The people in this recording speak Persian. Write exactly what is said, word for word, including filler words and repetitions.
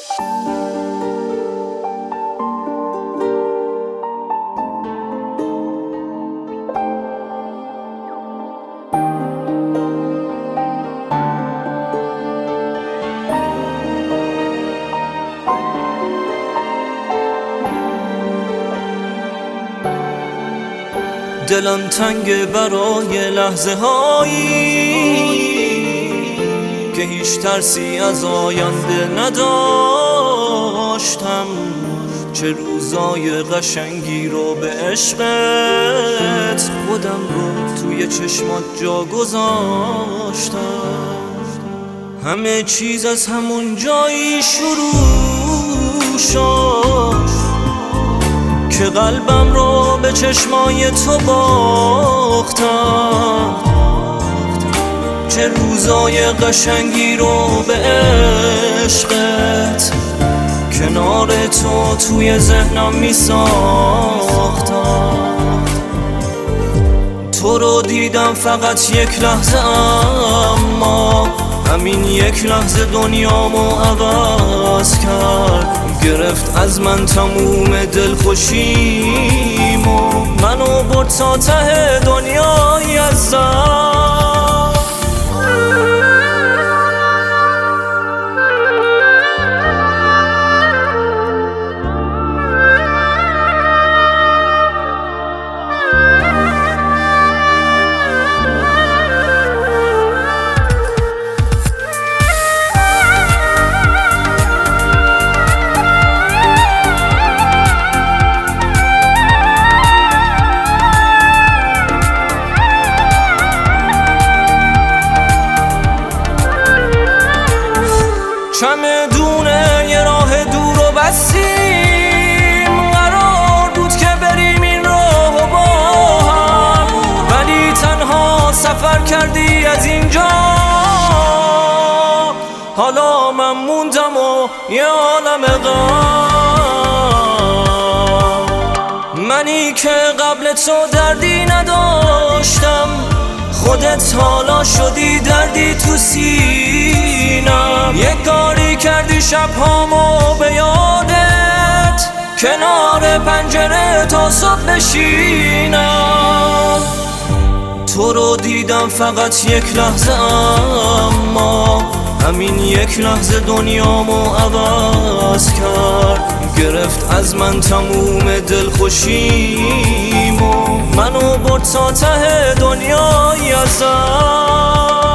دلم تنگ برای لحظه هایی که هیچ ترسی از آینده نداشتم، چه روزای قشنگی رو به عشقت خودم رو توی چشمات جا گذاشتم. همه چیز از همون جایی شروع شد که قلبم رو به چشمای تو باختم، چه روزای قشنگی رو به عشقت کنار تو توی ذهنم می ساختم. تو رو دیدم فقط یک لحظه، اما همین یک لحظه دنیامو عوض کرد. گرفت از من تموم دلخوشیمو، منو برد تا ته دنیای عزیزم. چمدونه یه راه دور و بستیم، قرار بود که بریم این راه و با هم، ولی تنها سفر کردی از اینجا. حالا من موندم و یه عالم غم، منی که قبل تو دردی نداشتم، خودت حالا شدی دردی تو سینم. یک کاری کردی شبهامو به یادت، کنار پنجره تا صبح بشینم. تو رو دیدم فقط یک لحظه، اما همین یک لحظه دنیامو عوض کرد. گرفت از من تموم دلخوشیمو، منو برد تا ته دنیای عزیزم.